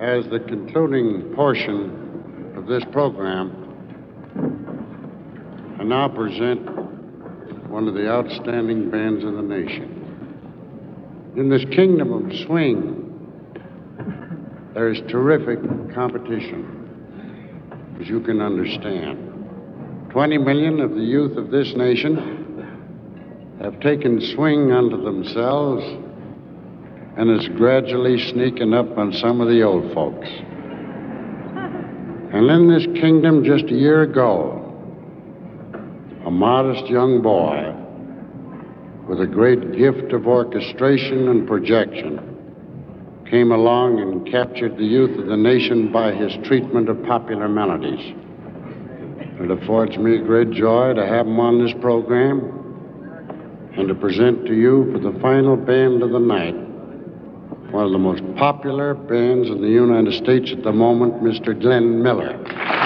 as the concluding portion of this program, I now present one of the outstanding bands in the nation. In this kingdom of swing, there is terrific competition, as you can understand. 20 million of the youth of this nation have taken swing unto themselves and is gradually sneaking up on some of the old folks. And in this kingdom just a year ago, a modest young boy with a great gift of orchestration and projection came along and captured the youth of the nation by his treatment of popular melodies. It affords me great joy to have him on this program and to present to you for the final band of the night one of the most popular bands in the United States at the moment, Mr. Glenn Miller.